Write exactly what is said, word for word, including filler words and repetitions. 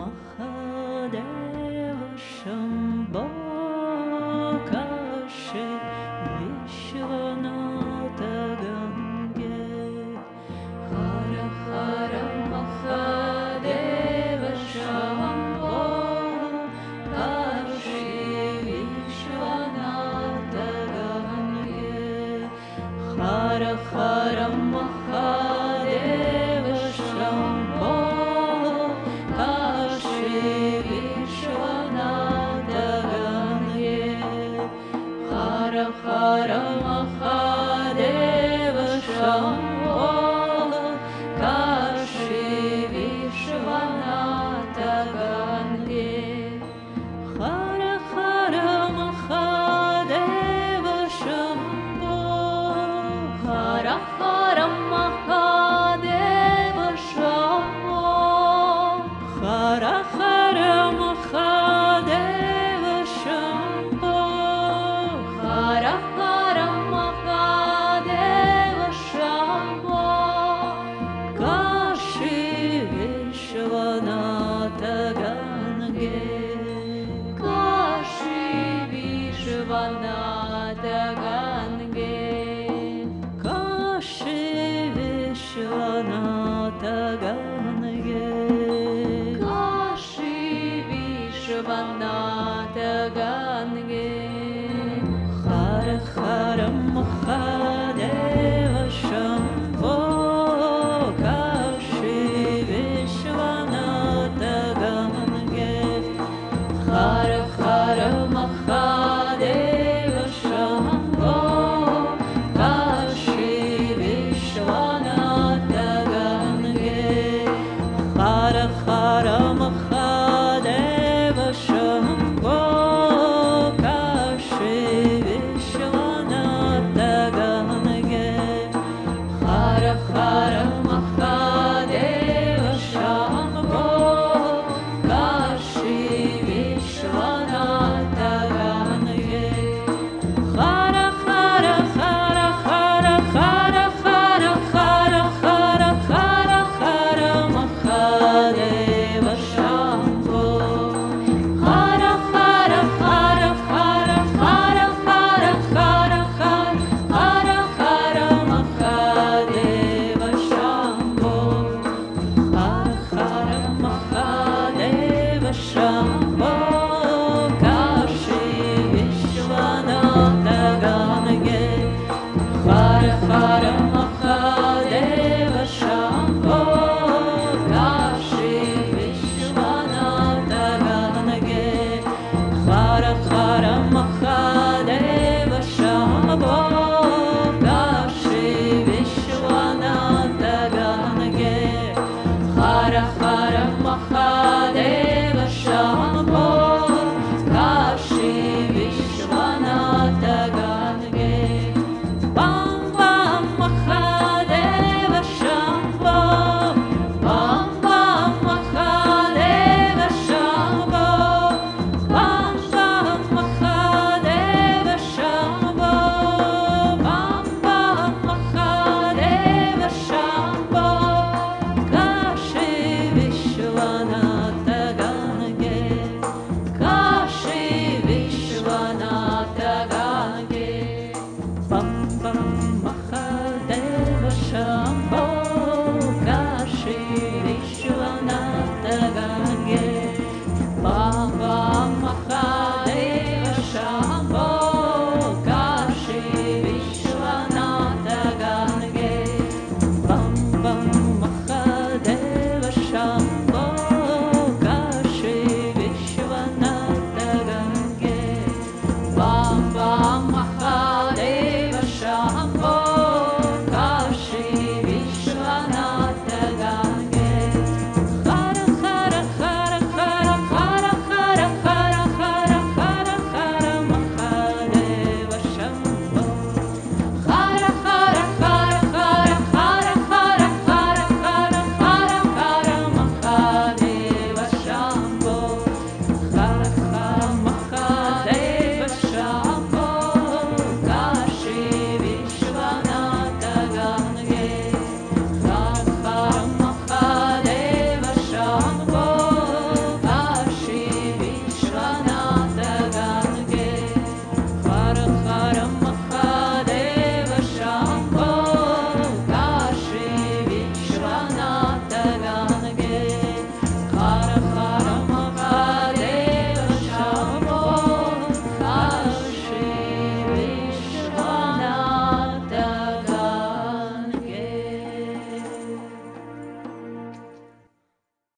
Mahadeva Shambho Kashi Vishwanatha Gange Hara Hara Mahadeva Shambho Kashi Vishwanatha Gange Hara Hara Mahadeva Shambho Kashi Vishwanatha Gange Hara Hara Mahadeva Shambho Kashi Vishwanatha Gange Hara Hara Mahadeva Shambho Hara Hara Mahadeva Shambho Hara Hara Mahadeva Shambho Hara Hara Mahadeva Shambho Kashi Vishwanatha Gange Kashi Vishwanatha Gange Kashi Vishwanatha Gange Kashi Vishwanatha Gange Hara Hara Mahadeva Shambho Kashi Vishwanatha Gange Hara Hara Mahadeva Shambho Kashi Vishwanatha Gange Hara Hara Mahadeva